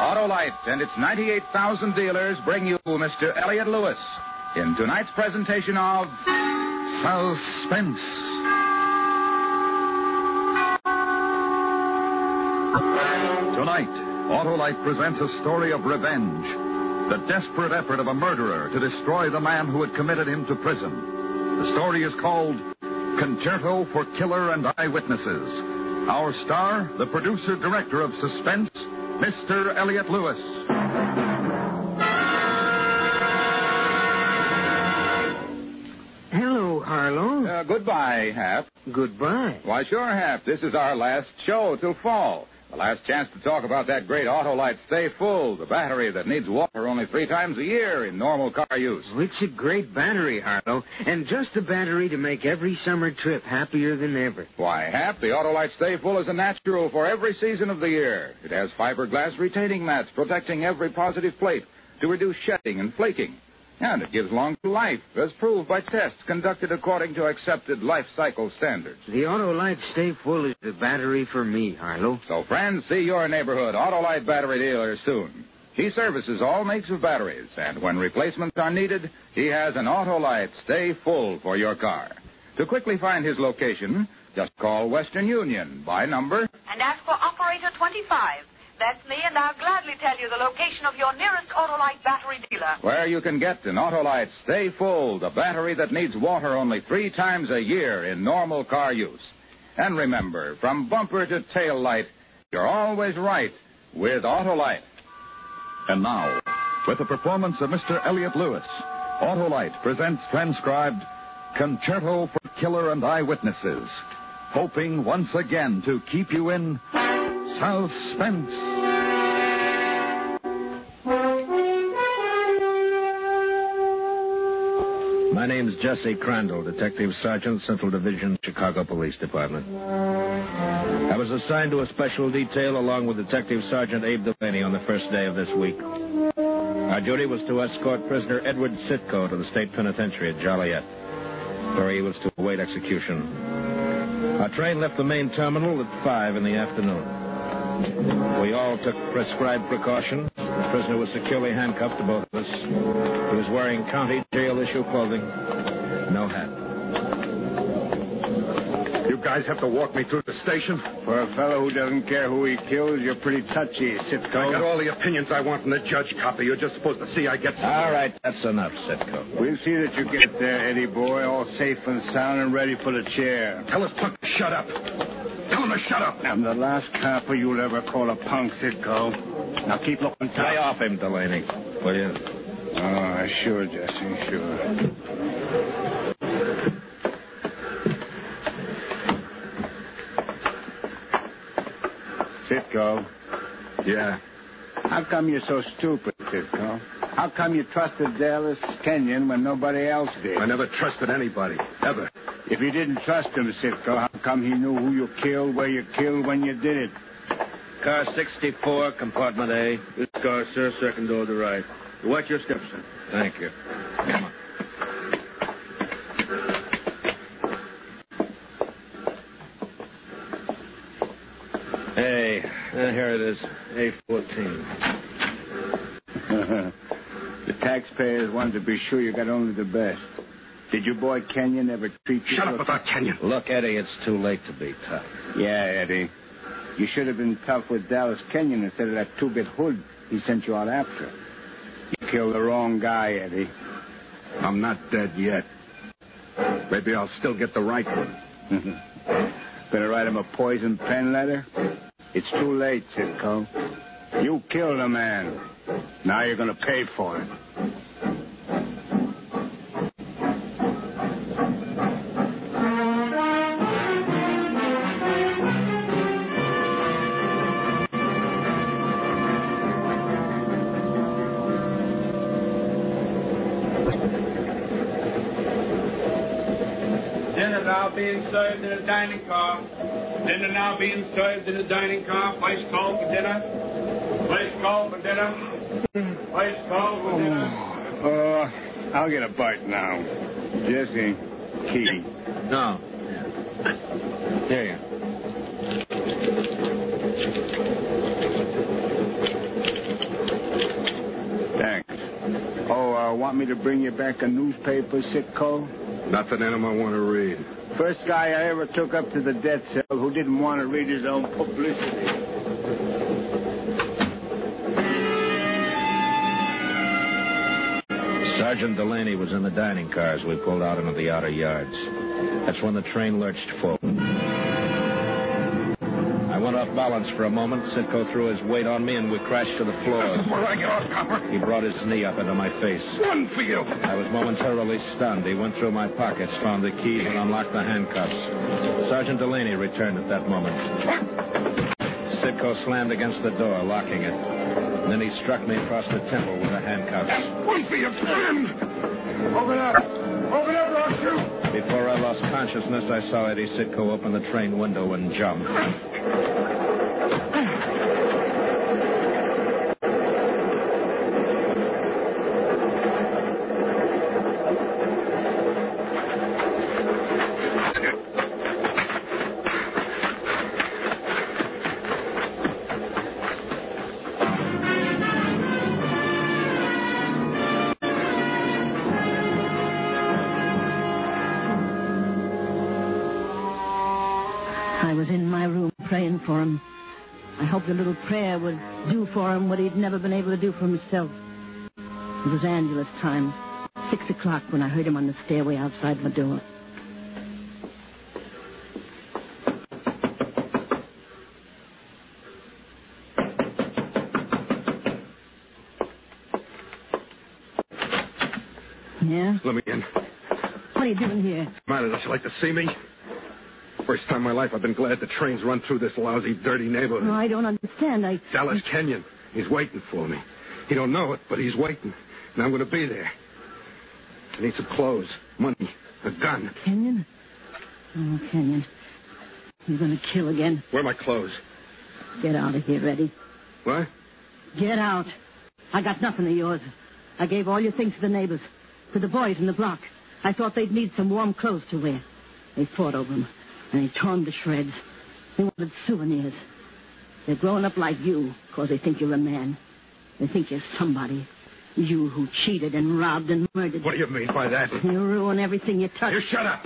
Autolite and its 98,000 dealers bring you Mr. Elliott Lewis in tonight's presentation of Suspense. Tonight, Autolite presents a story of revenge. The desperate effort of a murderer to destroy the man who had committed him to prison. The story is called Concerto for Killer and Eyewitnesses. Our star, the producer-director of Suspense, Mr. Elliott Lewis. Hello, Harlow. Goodbye, Hap. Goodbye. Why, sure, Hap. This is our last show till fall. The last chance to talk about that great Autolite Stay Full, the battery that needs water only 3 times a year in normal car use. Oh, it's a great battery, Harlow, and just a battery to make every summer trip happier than ever. Why, Hap, the Autolite Stay Full is a natural for every season of the year. It has fiberglass retaining mats protecting every positive plate to reduce shedding and flaking. And it gives long life, as proved by tests conducted according to accepted life cycle standards. The Autolite Stay Full is the battery for me, Harlow. So, friends, see your neighborhood Autolite battery dealer soon. He services all makes of batteries, and when replacements are needed, he has an Autolite Stay Full for your car. To quickly find his location, just call Western Union by number and ask for Operator 25. That's me, and I'll gladly tell you the location of your nearest Autolite battery dealer. where you can get an Autolite Stay Full, the battery that needs water only 3 times a year in normal car use. And remember, from bumper to tail light, you're always right with Autolite. And now, with the performance of Mr. Elliott Lewis, Autolite presents transcribed Concerto for Killer and Eyewitnesses, hoping once again to keep you in suspense. My name's Jesse Crandall, Detective Sergeant, Central Division, Chicago Police Department. I was assigned to a special detail along with Detective Sergeant Abe Delaney on the first day of this week. Our duty was to escort prisoner Edward Sitko to the state penitentiary at Joliet, where he was to await execution. Our train left the main terminal at 5 in the afternoon. We all took prescribed precautions. The prisoner was securely handcuffed to both of us. He was wearing county jail-issue clothing, no hat. You guys have to walk me through the station? For a fellow who doesn't care who he kills, you're pretty touchy, Sitko. I got all the opinions I want from the judge copy. You're just supposed to see I get some. All right, that's enough, Sitko. We'll see that you get there, Eddie boy, all safe and sound and ready for the chair. Tell us punk to shut up. Tell him to shut up. I'm the last copper you'll ever call a punk, Sitko. Now keep looking tough. Lay off him, Delaney, will you? Oh, sure, Jesse, sure. Sitko. Yeah. How come you're so stupid, Sitko? How come you trusted Dallas Kenyon when nobody else did? I never trusted anybody, ever. If you didn't trust him, Sitko, how come he knew who you killed, where you killed, when you did it? Car 64, compartment A. This car, sir, second door to the right. Watch your steps, sir. Thank you. Come on. Hey, here it is, A14. The taxpayers wanted to be sure you got only the best. Did your boy Kenyon ever treat you? Shut up about Kenyon. Look, Eddie, it's too late to be tough. Yeah, Eddie. You should have been tough with Dallas Kenyon instead of that two-bit hood he sent you out after. You killed the wrong guy, Eddie. I'm not dead yet. Maybe I'll still get the right one. Better write him a poison pen letter? It's too late, Sitko. You killed a man. Now you're going to pay for it. Dinner now being served in a dining car. Dinner now being served in a dining car. Place call for dinner. Place call for dinner. Place call for dinner. I'll get a bite now. Jesse, key. No. Here you want me to bring you back a newspaper, Sitco? Nothing in 'em I want to read. First guy I ever took up to the death cell who didn't want to read his own publicity. Sergeant Delaney was in the dining car as we pulled out into the outer yards. That's when the train lurched forward. I went off balance for a moment. Sitco threw his weight on me, and we crashed to the floor. Before I get off, copper. He brought his knee up into my face. One for you. I was momentarily stunned. He went through my pockets, found the keys, and unlocked the handcuffs. Sergeant Delaney returned at that moment. Sitco slammed against the door, locking it. And then he struck me across the temple with the handcuffs. One for your friend. Open up. Open up, or I'll shoot. Before I lost consciousness, I saw Eddie Sitco open the train window and jump. I was in my room praying for him. I hoped a little prayer would do for him what he'd never been able to do for himself. It was Angela's time, 6 o'clock, when I heard him on the stairway outside my door. Yeah? Let me in. What are you doing here? Matter, don't you like to see me? First time in my life I've been glad the trains run through this lousy, dirty neighborhood. No, I don't understand. Dallas Kenyon. He's waiting for me. He don't know it, but he's waiting. And I'm going to be there. I need some clothes, money, a gun. Kenyon? Oh, Kenyon. You're going to kill again. Where are my clothes? Get out of here, Eddie. What? Get out. I got nothing of yours. I gave all your things to the neighbors, to the boys in the block. I thought they'd need some warm clothes to wear. They fought over them, and they tore them to shreds. They wanted souvenirs. They're growing up like you because they think you're a man. They think you're somebody. You who cheated and robbed and murdered. What do you mean by that? You ruin everything you touch. You shut up.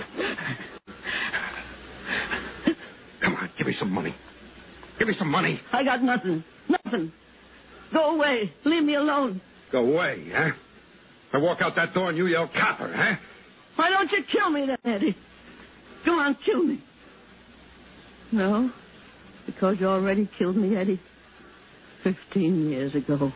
Come on, give me some money. Give me some money. I got nothing. Nothing. Go away. Leave me alone. Go away, huh? I walk out that door and you yell copper, huh? Why don't you kill me then, Eddie? Go on, kill me. No, because you already killed me, Eddie. 15 years ago.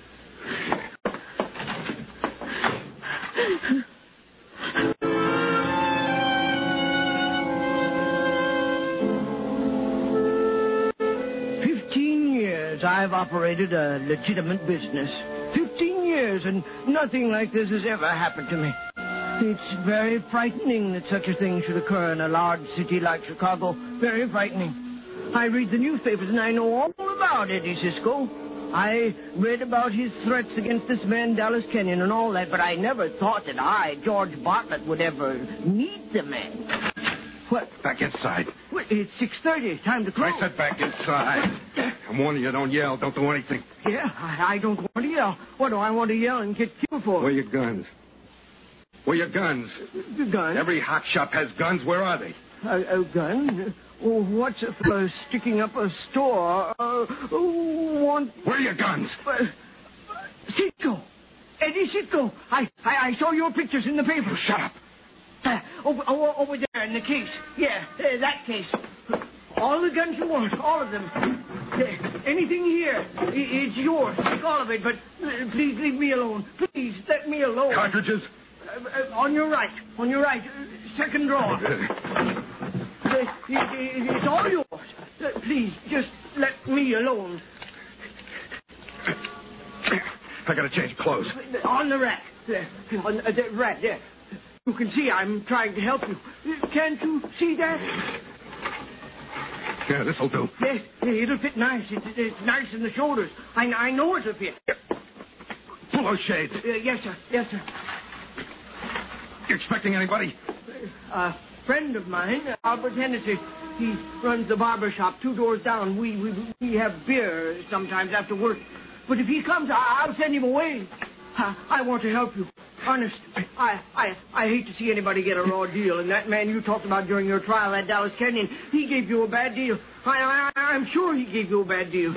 I've operated a legitimate business. 15 years, and nothing like this has ever happened to me. It's very frightening that such a thing should occur in a large city like Chicago. Very frightening. I read the newspapers, and I know all about Eddie Sitco. I read about his threats against this man, Dallas Kenyon, and all that, but I never thought that I, George Bartlett, would ever meet the man. What? Back inside. Well, it's 6:30. Time to close. I said back inside. I'm warning you, don't yell. Don't do anything. Yeah, I don't want to yell. What do I want to yell and get killed for? Where are your guns? Where are your guns? The gun? Every hot shop has guns. Where are they? A gun? Well, what's for sticking up a store? Where are your guns? Sitco. Eddie Sitco. I saw your pictures in the paper. Shut up. Over there in the case. Yeah, that case. All the guns you want, all of them. Anything here, it's yours. Take all of it, but please leave me alone. Please, let me alone. Cartridges? On your right. On your right. Second drawer. It's all yours. Please, just let me alone. I gotta change clothes. On the rack. There. On the rack, there. You can see I'm trying to help you. Can't you see that? Yeah, this'll do. Yes, it'll fit nice. It's nice in the shoulders. I know it'll fit. Pull those shades. Yes, sir. Yes, sir. You expecting anybody? A friend of mine, Albert Hennessy. He runs the barber shop 2 doors down. We have beer sometimes after work. But if he comes, I'll send him away. I want to help you. Honest, I hate to see anybody get a raw deal. And that man you talked about during your trial at Dallas Canyon, he gave you a bad deal. I'm sure he gave you a bad deal.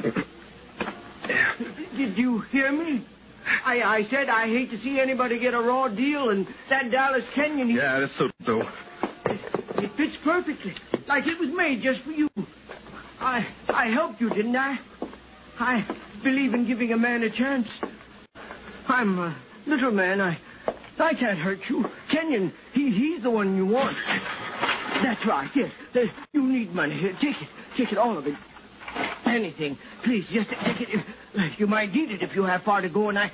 Did you hear me? I said I hate to see anybody get a raw deal, and that Dallas Canyon... Yeah, that's so dope. It fits perfectly, like it was made just for you. I helped you, didn't I? I believe in giving a man a chance. I'm a little man. I can't hurt you. Kenyon, he's the one you want. That's right, yes. You need money. Here, take it, all of it. Anything. Please, just take it. You might need it if you have far to go, and my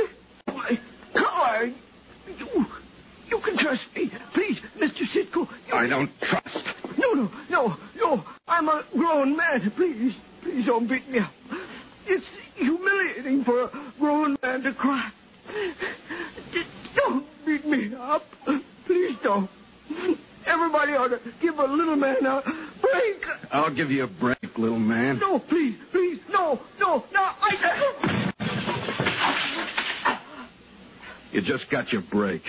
car. You can trust me. Please, Mr. Sitko. I don't trust. No. I'm a grown man. Please don't beat me up. It's humiliating for a grown man to cry. Don't beat me up. Please don't. Everybody ought to give a little man a break. I'll give you a break, little man. No, please. No. You just got your break.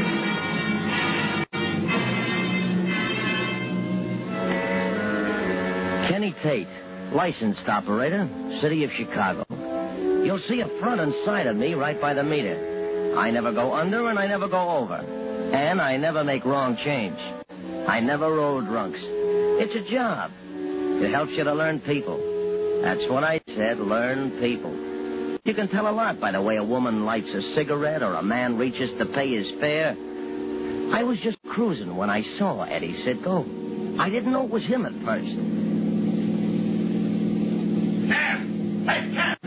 Kenny Tate, licensed operator, City of Chicago. You'll see a front and side of me right by the meter. I never go under and I never go over. And I never make wrong change. I never roll drunks. It's a job. It helps you to learn people. That's what I said, learn people. You can tell a lot by the way a woman lights a cigarette or a man reaches to pay his fare. I was just cruising when I saw Eddie Sitko. I didn't know it was him at first. Cam! Hey, Cam!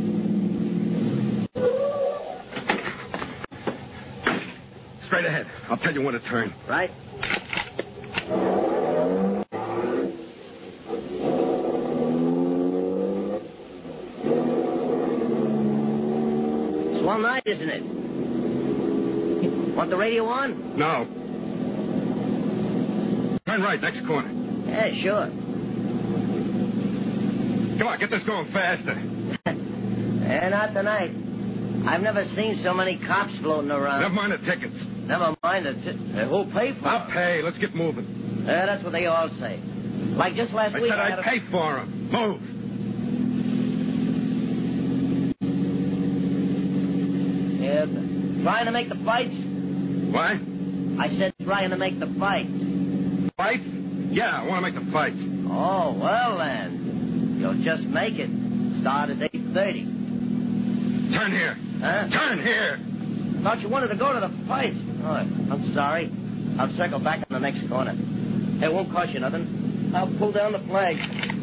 Straight ahead. I'll tell you when to turn. Right? Swell night, isn't it? Want the radio on? No. Turn right, next corner. Yeah, sure. Come on, get this going faster. Not tonight. I've never seen so many cops floating around. Never mind the tickets. Never mind who'll pay for I'll them? pay. Let's get moving. Yeah, that's what they all say. Like just last week. I said I'd pay for them. Move. Yeah, trying to make the fights? What? I said trying to make the fights. Fights? Yeah, I want to make the fights. Oh, well then. You'll just make it. Start at 8:30. Turn here. Huh? Turn here. Thought you wanted to go to the fight. Oh, I'm sorry. I'll circle back on the next corner. It won't cost you nothing. I'll pull down the flag.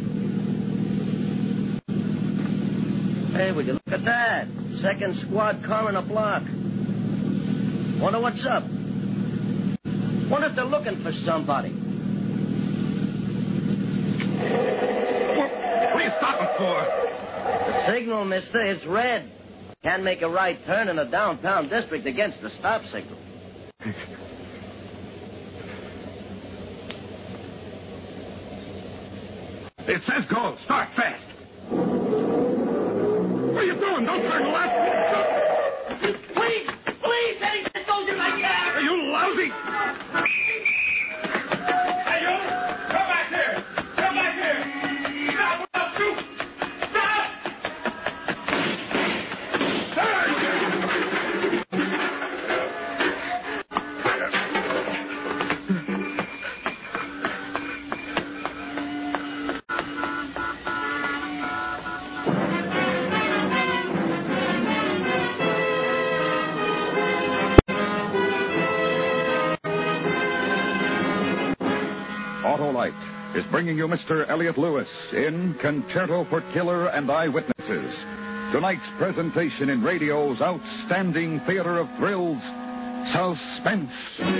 Hey, would you look at that? Second squad car in a block. Wonder what's up. Wonder if they're looking for somebody. What are you stopping for? The signal, mister. It's red. Can't make a right turn in the downtown district against the stop signal. It says go. Start fast. What are you doing? Don't turn left. Please, Eddie Sitko's in my car. Are you lousy? Hey, you! Come back here! Come back here! Stop! Without you! Stop! Autolite is bringing you Mr. Elliot Lewis in Concerto for Killer and Eyewitnesses. Tonight's presentation in radio's outstanding theater of thrills, Suspense.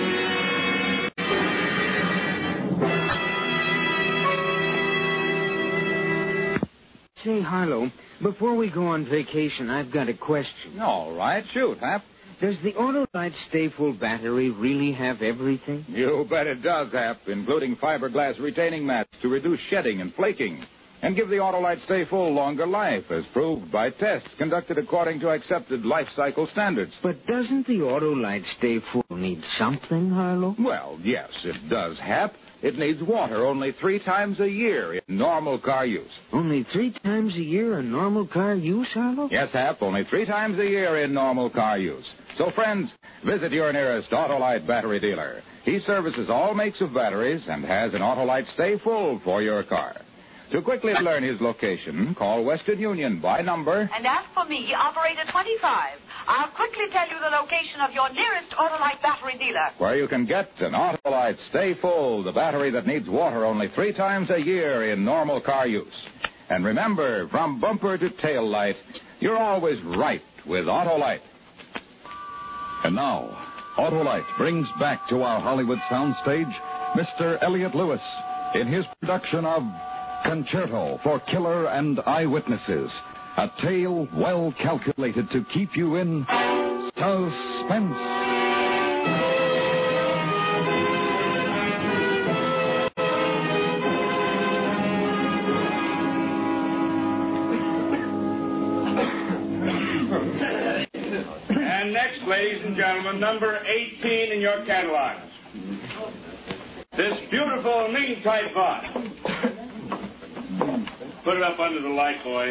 Say, Harlow, before we go on vacation, I've got a question. All right, shoot, Hap. Does the Autolite Stay-Full battery really have everything? You bet it does, Hap, including fiberglass retaining mats to reduce shedding and flaking. and give the Autolite Stay Full longer life, as proved by tests conducted according to accepted life cycle standards. But doesn't the Autolite Stay Full need something, Harlow? Well, yes, it does, Hap. It needs water only 3 times a year in normal car use. Only 3 times a year in normal car use, Harlow? Yes, Hap, only 3 times a year in normal car use. So, friends, visit your nearest Autolite battery dealer. He services all makes of batteries and has an Autolite Stay Full for your car. To quickly learn his location, call Western Union by number. And ask for me, operator 25. I'll quickly tell you the location of your nearest Autolite battery dealer. Where you can get an Autolite Stay Full, the battery that needs water only 3 times a year in normal car use. And remember, from bumper to tail light, you're always right with Autolite. And now, Autolite brings back to our Hollywood soundstage Mr. Elliott Lewis in his production of Concerto for Killer and Eyewitnesses, a tale well calculated to keep you in suspense. And next, ladies and gentlemen, number 18 in your catalogs. This beautiful Ming-type vase. Put it up under the light, boys.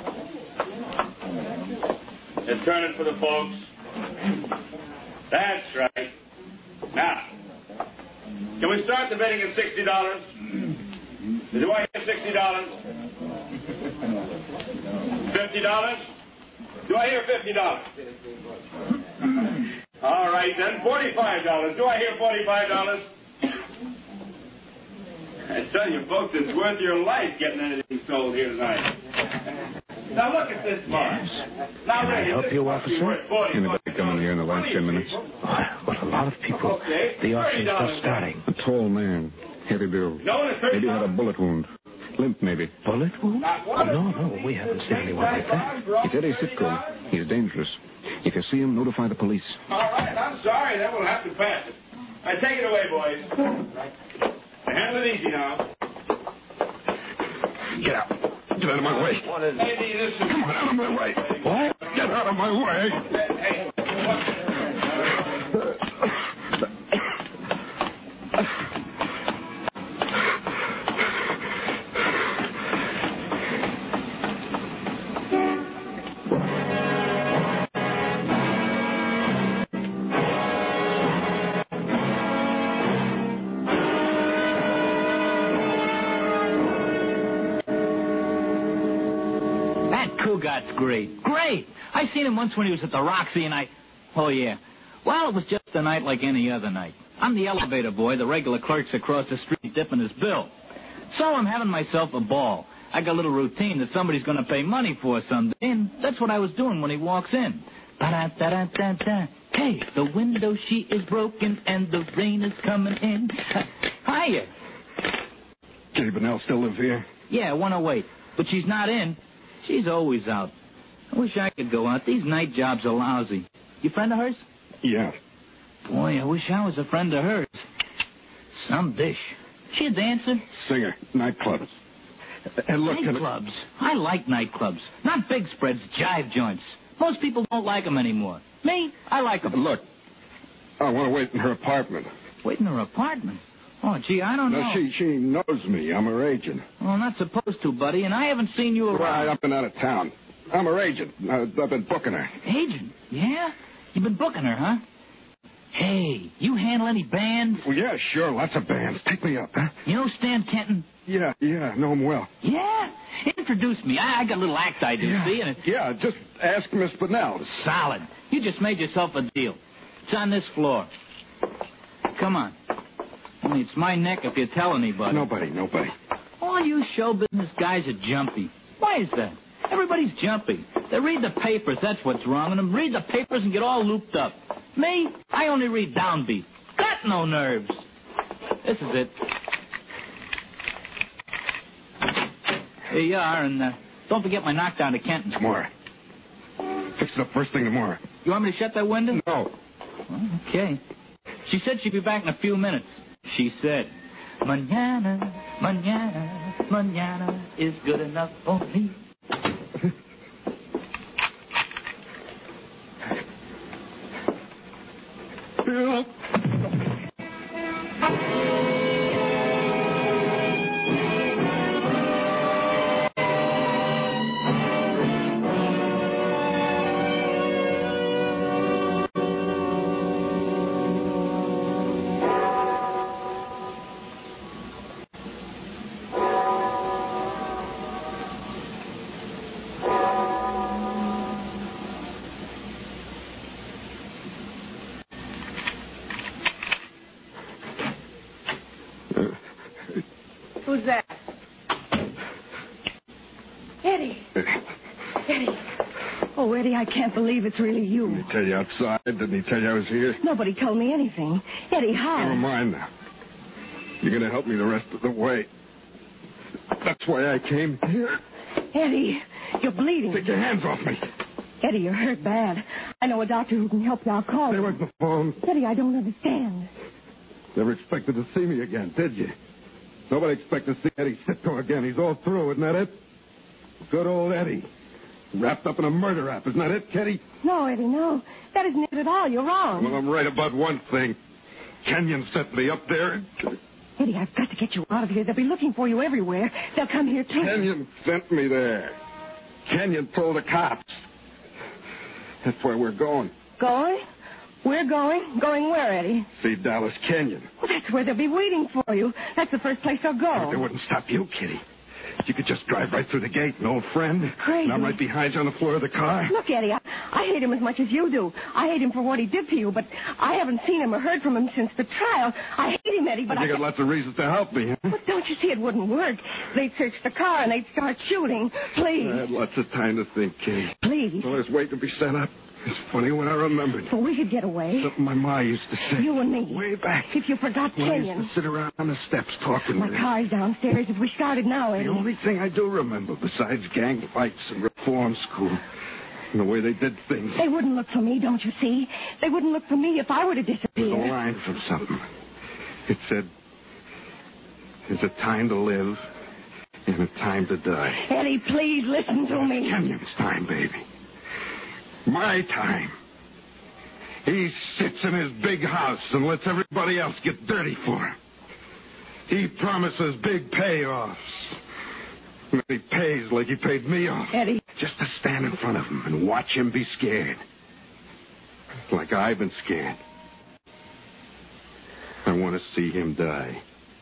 And turn it for the folks. That's right. Now, can we start the bidding at $60? Do I hear $60? $50? Do I hear $50? All right, then, $45. Do I hear $45? I tell you, folks, it's worth your life getting anything sold here tonight. Now, look at this box. Now, Can I help you, officer? Anybody come in here in the last 10 minutes? What a lot of people. Okay. The auction's just starting. A tall man, heavy build. No, it's $30. Maybe had a bullet wound. Limp, maybe. Bullet wound? No, we haven't seen anyone like that. It's Eddie Sitko. He's dangerous. If you see him, notify the police. All right, I'm sorry. Then we'll have to pass it. All right, take it away, boys. Handle it easy now. Get out. Get out of my way. Maybe this is... Come on, out of my way. What? Get out of my way. Hey, Cougat's great. Great! I seen him once when he was at the Roxy, and Oh, yeah. Well, it was just a night like any other night. I'm the elevator boy. The regular clerk's across the street dipping his bill. So I'm having myself a ball. I got a little routine that somebody's going to pay money for someday, and that's what I was doing when he walks in. Ba-da-da-da-da-da. Hey, the window sheet is broken, and the rain is coming in. Hiya. Kitty Bennell still live here? Yeah, 108. But she's not in. She's always out. I wish I could go out. These night jobs are lousy. You friend of hers? Yeah. Boy, I wish I was a friend of hers. Some dish. She a dancer? Singer. Nightclubs. And look... Nightclubs? I like nightclubs. Not big spreads, jive joints. Most people don't like them anymore. Me, I like them. Look, I want to wait in her apartment. Wait in her apartment? Oh, gee, I don't know. No, she knows me. I'm her agent. Well, not supposed to, buddy, and I haven't seen you around. Right, I've been out of town. I'm her agent. I've been booking her. Agent? Yeah? You've been booking her, huh? Hey, you handle any bands? Well, yeah, sure. Lots of bands. Take me up, huh? You know Stan Kenton? Yeah, know him well. Yeah? Introduce me. I got a little act I do, see? And Yeah, just ask Miss Bennell. Solid. You just made yourself a deal. It's on this floor. Come on. Only it's my neck if you tell anybody. Nobody. All you show business guys are jumpy. Why is that? Everybody's jumpy. They read the papers, that's what's wrong with them. Read the papers and get all looped up. Me, I only read downbeat. Got no nerves. This is it. Here you are, and don't forget my knockdown to Kenton. Tomorrow. Fix it up first thing tomorrow. You want me to shut that window? No. Well, okay. She said she'd be back in a few minutes. She said, mañana, mañana. Manana is good enough for me. Bill! Who's that? Eddie. Eddie. Oh, Eddie, I can't believe it's really you. Didn't he tell you outside? Didn't he tell you I was here? Nobody told me anything. Eddie, how? Never mind now. You're going to help me the rest of the way. That's why I came here. Eddie, you're bleeding. Take your hands off me. Eddie, you're hurt bad. I know a doctor who can help you. I'll call Stay him. away from the phone. Eddie, I don't understand. Never expected to see me again, did you? Nobody expected to see Eddie Sitko again. He's all through, isn't that it? Good old Eddie. Wrapped up in a murder rap, isn't that it, Kitty? No, Eddie, no. That isn't it at all. You're wrong. Well, I'm right about one thing. Kenyon sent me up there. Eddie, I've got to get you out of here. They'll be looking for you everywhere. They'll come here, too. Kenyon sent me there. Kenyon told the cops. That's where we're going. Going? We're going? Going where, Eddie? See Dallas Kenyon. Well, that's where they'll be waiting for you. That's the first place they'll go. They wouldn't stop you, Kitty. You could just drive right through the gate, an old friend. Crazy. And I'm right behind you on the floor of the car. Look, Eddie, I hate him as much as you do. I hate him for what he did to you, but I haven't seen him or heard from him since the trial. I hate him, Eddie, but You got lots of reasons to help me, huh? But don't you see it wouldn't work? They'd search the car and they'd start shooting. Please. I had lots of time to think, Kitty. Please. Well, I was waiting to be sent up. It's funny when I remembered. But we could get away. Something my ma used to say. You and me. Way back. If you forgot When I Kenyon. used to sit around on the steps talking My with him. car's downstairs. If we started now, Eddie. The only thing I do remember, besides gang fights and reform school, and the way they did things, They wouldn't look for me, don't you see? They wouldn't look for me if I were to was a disappear. line from something. It said, "There's a time to live and a time to die." Eddie, please listen to me. Kenyon's time, baby. My time. He sits in his big house and lets everybody else get dirty for him. He promises big payoffs. And he pays like he paid me off. Eddie. Just to stand in front of him and watch him be scared. Like I've been scared. I want to see him die.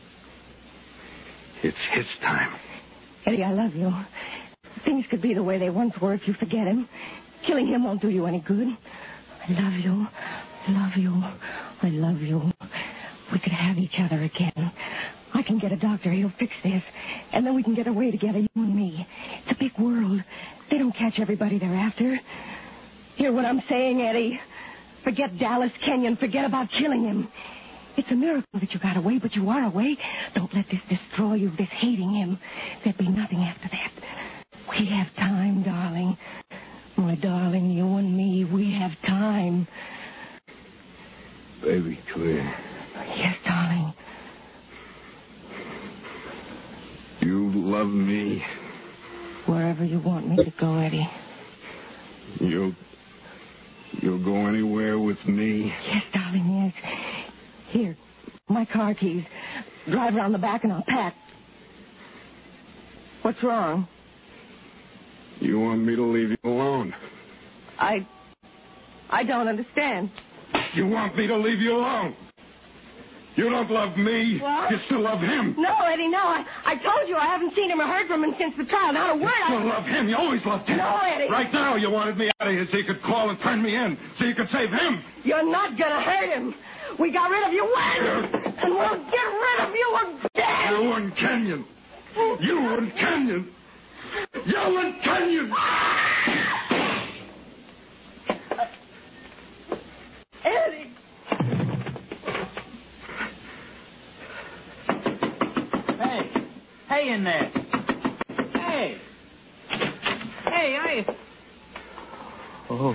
It's his time. Eddie, I love you. Things could be the way they once were if you forget him. Killing him won't do you any good. I love you. I love you. I love you. We could have each other again. I can get a doctor. He'll fix this. And then we can get away together, you and me. It's a big world. They don't catch everybody they're after. Hear what I'm saying, Eddie? Forget Dallas Kenyon. Forget about killing him. It's a miracle that you got away, but you are away. Don't let this destroy you, this hating him. There'd be nothing after that. We have time, darling. My darling, you and me, we have time. Baby, clear. Yes, darling. You love me. Wherever you want me to go, Eddie. You'll go anywhere with me. Yes, darling, yes. Here, my car keys. Drive around the back and I'll pack. What's wrong? You want me to leave you alone? I don't understand. You want me to leave you alone? You don't love me. What? You still love him. No, Eddie, no. I told you I haven't seen him or heard from him since the trial. Not a word. You still love him. You always loved him. No, Eddie. Right now, you wanted me out of here so you could call and turn me in, so you could save him. You're not going to hurt him. We got rid of you once, and we'll get rid of you again. You and Kenyon. You and Kenyon. You and Kenyon. Eddie. Hey in there. Hey. Hey, Oh.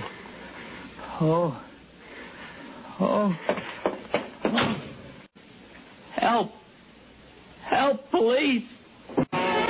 Help. Help, police.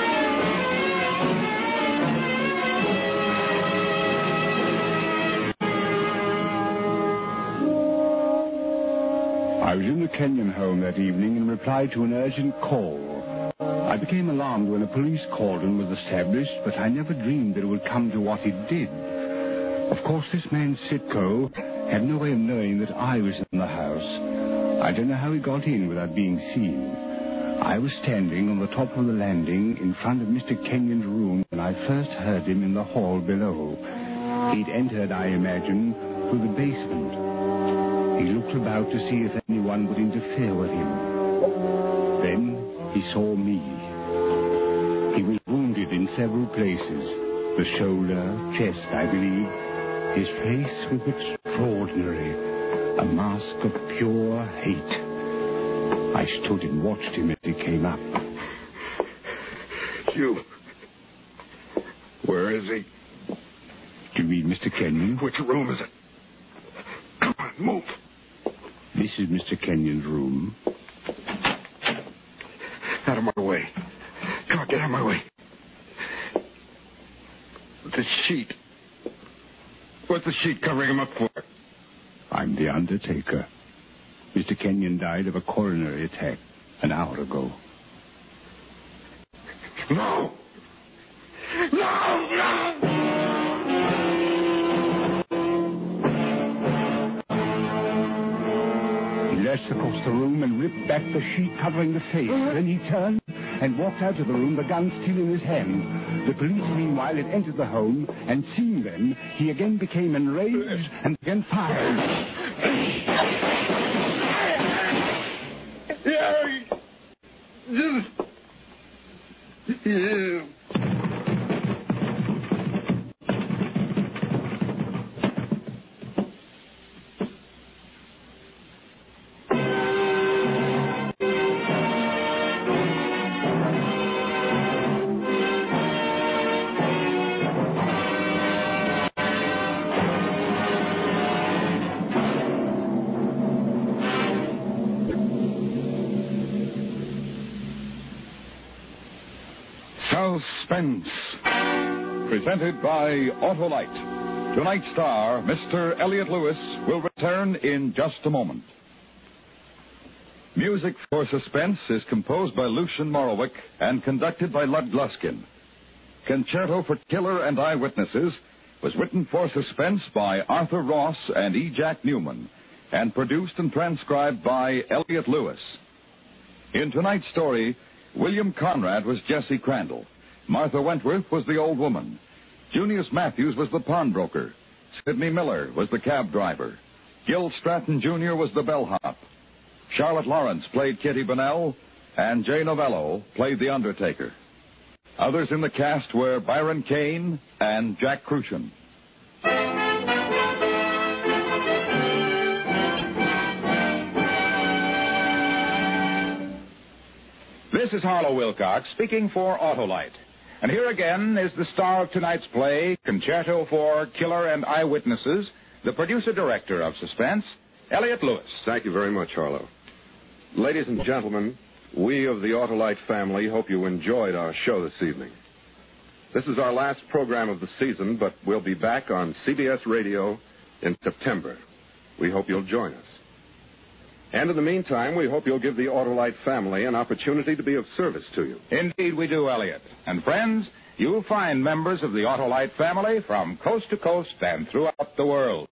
Kenyon home that evening in reply to an urgent call. I became alarmed when a police cordon was established, but I never dreamed that it would come to what it did. Of course, this man, Sitko, had no way of knowing that I was in the house. I don't know how he got in without being seen. I was standing on the top of the landing in front of Mr. Kenyon's room when I first heard him in the hall below. He'd entered, I imagine, through the basement. He looked about to see if anyone would interfere with him. Then he saw me. He was wounded in several places. The shoulder, chest, I believe. His face was extraordinary. A mask of pure hate. I stood and watched him as he came up. You. Where is he? Do you mean Mr. Kenyon? Which room is it? Come on, move. This is Mr. Kenyon's room. Out of my way. Come on, get out of my way. The sheet. What's the sheet covering him up for? I'm the undertaker. Mr. Kenyon died of a coronary attack an hour ago. No! No! No! He lurched across the room and ripped back the sheet covering the face. Then he turned and walked out of the room, the gun still in his hand. The police, meanwhile, had entered the home, and seeing them, he again became enraged and began firing. Suspense. Presented by Autolite. Tonight's star, Mr. Elliot Lewis, will return in just a moment. Music for Suspense is composed by Lucien Morawick and conducted by Lud Gluskin. Concerto for Killer and Eyewitnesses was written for Suspense by Arthur Ross and E. Jack Newman and produced and transcribed by Elliot Lewis. In tonight's story, William Conrad was Jesse Crandall. Martha Wentworth was the old woman. Junius Matthews was the pawnbroker. Sidney Miller was the cab driver. Gil Stratton Jr. was the bellhop. Charlotte Lawrence played Kitty Bonnell, and Jay Novello played the undertaker. Others in the cast were Byron Kane and Jack Crucian. This is Harlow Wilcox speaking for Autolite. And here again is the star of tonight's play, Concerto for Killer and Eyewitnesses, the producer-director of Suspense, Elliot Lewis. Thank you very much, Harlow. Ladies and gentlemen, we of the Autolite family hope you enjoyed our show this evening. This is our last program of the season, but we'll be back on CBS Radio in September. We hope you'll join us. And in the meantime, we hope you'll give the Autolite family an opportunity to be of service to you. Indeed we do, Elliot. And friends, you'll find members of the Autolite family from coast to coast and throughout the world.